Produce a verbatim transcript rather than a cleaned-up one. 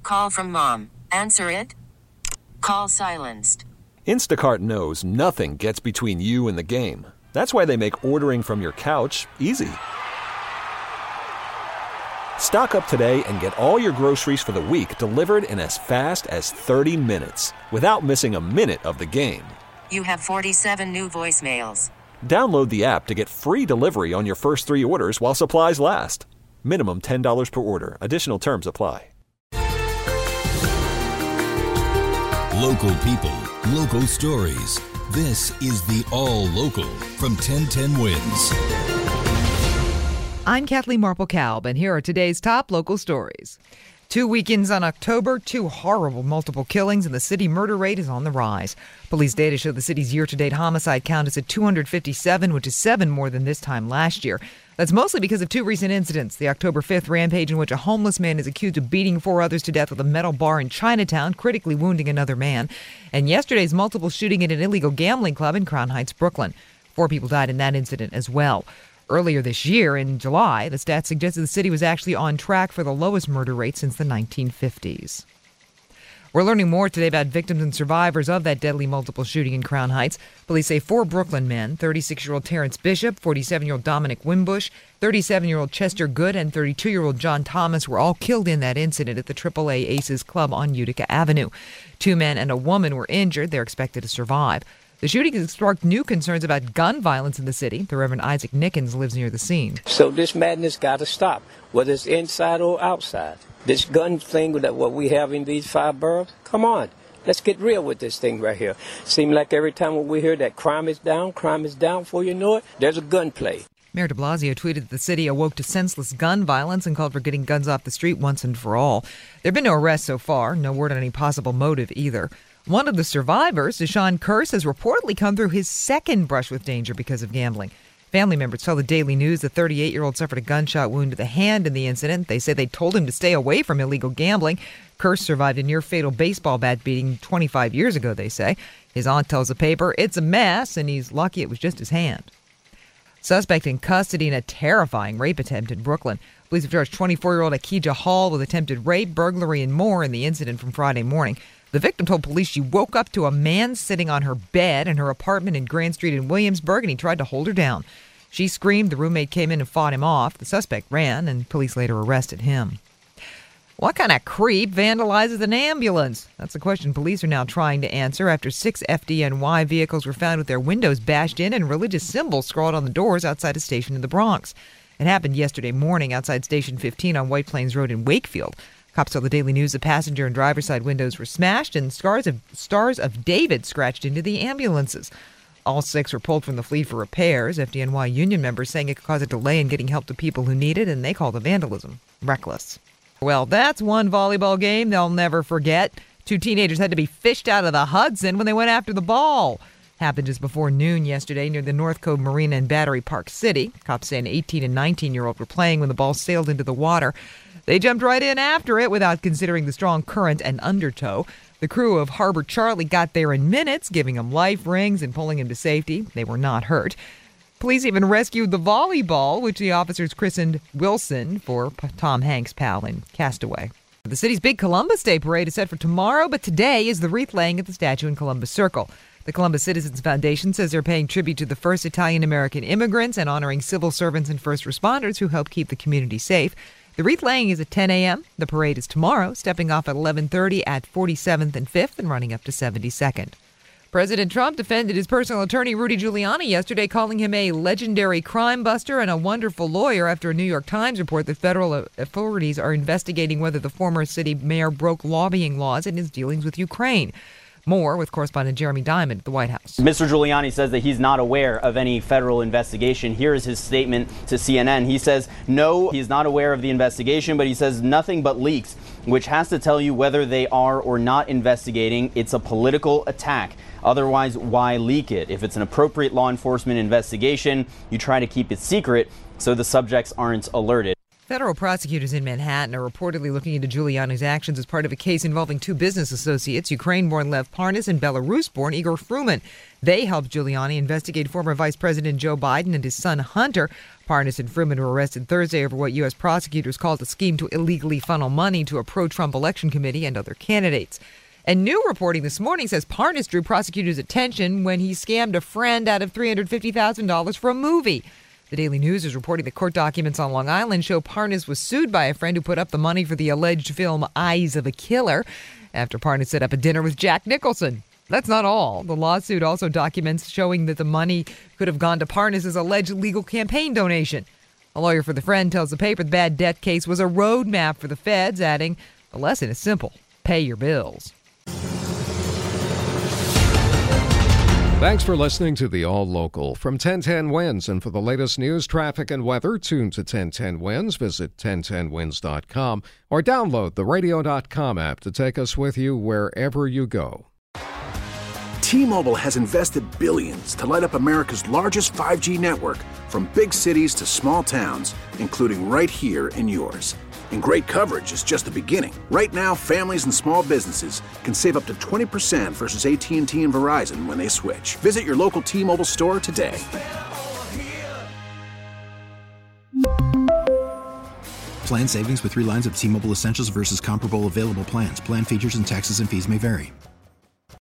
call from mom. Answer it. Call silenced. Instacart knows nothing gets between you and the game. That's why they make ordering from your couch easy. Stock up today and get all your groceries for the week delivered in as fast as thirty minutes without missing a minute of the game. You have forty-seven new voicemails. Download the app to get free delivery on your first three orders while supplies last. Minimum ten dollars per order. Additional terms apply. Local people, local stories. This is the All Local from ten ten Wins. I'm Kathleen Marple-Kalb, and here are today's top local stories. Two weekends on October, two horrible multiple killings, and the city murder rate is on the rise. Police data show the city's year-to-date homicide count is at two hundred fifty-seven, which is seven more than this time last year. That's mostly because of two recent incidents. The October fifth rampage in which a homeless man is accused of beating four others to death with a metal bar in Chinatown, critically wounding another man. And yesterday's multiple shooting at an illegal gambling club in Crown Heights, Brooklyn. Four people died in that incident as well. Earlier this year, in July, the stats suggested the city was actually on track for the lowest murder rate since the nineteen fifties. We're learning more today about victims and survivors of that deadly multiple shooting in Crown Heights. Police say four Brooklyn men, thirty-six-year-old Terrence Bishop, forty-seven-year-old Dominic Wimbush, thirty-seven-year-old Chester Good, and thirty-two-year-old John Thomas were all killed in that incident at the triple A Aces Club on Utica Avenue. Two men and a woman were injured. They're expected to survive. The shooting has sparked new concerns about gun violence in the city. The Reverend Isaac Nickens lives near the scene. So this madness got to stop, whether it's inside or outside. This gun thing that what we have in these five boroughs, come on, let's get real with this thing right here. Seems like every time we hear that crime is down, crime is down, before you know it, there's a gun play. Mayor de Blasio tweeted that the city awoke to senseless gun violence and called for getting guns off the street once and for all. There have been no arrests so far, no word on any possible motive either. One of the survivors, Deshaun Kearse, has reportedly come through his second brush with danger because of gambling. Family members tell the Daily News the thirty-eight-year-old suffered a gunshot wound to the hand in the incident. They say they told him to stay away from illegal gambling. Kearse survived a near-fatal baseball bat beating twenty-five years ago, they say. His aunt tells the paper it's a mess, and he's lucky it was just his hand. Suspect in custody in a terrifying rape attempt in Brooklyn. Police have charged twenty-four-year-old Akija Hall with attempted rape, burglary, and more in the incident from Friday morning. The victim told police she woke up to a man sitting on her bed in her apartment in Grand Street in Williamsburg, and he tried to hold her down. She screamed. The roommate came in and fought him off. The suspect ran, and police later arrested him. What kind of creep vandalizes an ambulance? That's the question police are now trying to answer after six F D N Y vehicles were found with their windows bashed in and religious symbols scrawled on the doors outside a station in the Bronx. It happened yesterday morning outside Station fifteen on White Plains Road in Wakefield. Cops tell the Daily News the passenger and driver's side windows were smashed and stars of, stars of David scratched into the ambulances. All six were pulled from the fleet for repairs. F D N Y union members saying it could cause a delay in getting help to people who need it, and they call the vandalism reckless. Well, that's one volleyball game they'll never forget. Two teenagers had to be fished out of the Hudson when they went after the ball. Happened just before noon yesterday near the North Cove Marina in Battery Park City. Cops say an eighteen and nineteen-year-old were playing when the ball sailed into the water. They jumped right in after it without considering the strong current and undertow. The crew of Harbor Charlie got there in minutes, giving him life rings and pulling him to safety. They were not hurt. Police even rescued the volleyball, which the officers christened Wilson for Tom Hanks' pal in Castaway. The city's big Columbus Day parade is set for tomorrow, but today is the wreath laying at the statue in Columbus Circle. The Columbus Citizens Foundation says they're paying tribute to the first Italian-American immigrants and honoring civil servants and first responders who helped keep the community safe. The wreath laying is at ten a.m. The parade is tomorrow, stepping off at eleven thirty at forty-seventh and fifth and running up to seventy-second. President Trump defended his personal attorney Rudy Giuliani yesterday, calling him a legendary crime buster and a wonderful lawyer after a New York Times report that federal authorities are investigating whether the former city mayor broke lobbying laws in his dealings with Ukraine. More with correspondent Jeremy Diamond at the White House. Mister Giuliani says that he's not aware of any federal investigation. Here is his statement to C N N. He says, no, he's not aware of the investigation, but he says nothing but leaks, which has to tell you whether they are or not investigating. It's a political attack. Otherwise, why leak it? If it's an appropriate law enforcement investigation, you try to keep it secret so the subjects aren't alerted. Federal prosecutors in Manhattan are reportedly looking into Giuliani's actions as part of a case involving two business associates, Ukraine-born Lev Parnas and Belarus-born Igor Fruman. They helped Giuliani investigate former Vice President Joe Biden and his son Hunter. Parnas and Fruman were arrested Thursday over what U S prosecutors called a scheme to illegally funnel money to a pro-Trump election committee and other candidates. And new reporting this morning says Parnas drew prosecutors' attention when he scammed a friend out of three hundred fifty thousand dollars for a movie. The Daily News is reporting that court documents on Long Island show Parnas was sued by a friend who put up the money for the alleged film Eyes of a Killer after Parnas set up a dinner with Jack Nicholson. That's not all. The lawsuit also documents showing that the money could have gone to Parnas' alleged legal campaign donation. A lawyer for the friend tells the paper the bad debt case was a roadmap for the feds, adding, the lesson is simple. Pay your bills. Thanks for listening to the All Local from ten ten Wins. And for the latest news, traffic, and weather, tune to ten ten Wins. Visit ten ten wins dot com or download the radio dot com app to take us with you wherever you go. T-Mobile has invested billions to light up America's largest five G network, from big cities to small towns, including right here in yours. And great coverage is just the beginning. Right now, families and small businesses can save up to twenty percent versus A T and T and Verizon when they switch. Visit your local T-Mobile store today. Plan savings with three lines of T-Mobile Essentials versus comparable available plans. Plan features and taxes and fees may vary.